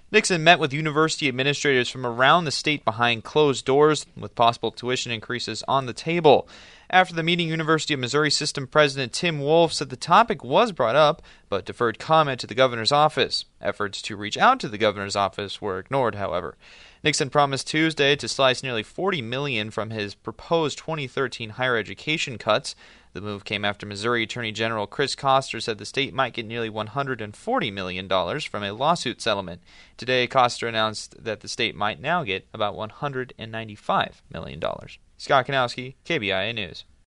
Nixon met with university administrators from around the state behind closed doors, with possible tuition increases on the table. After the meeting, University of Missouri System President Tim Wolf said the topic was brought up, but deferred comment to the governor's office. Efforts to reach out to the governor's office were ignored, however. Nixon promised Tuesday to slice nearly $40 million from his proposed 2013 higher education cuts. The move came after Missouri Attorney General Chris Koster said the state might get nearly $140 million from a lawsuit settlement. Today, Koster announced that the state might now get about $195 million. Scott Kanowski, KBIA News.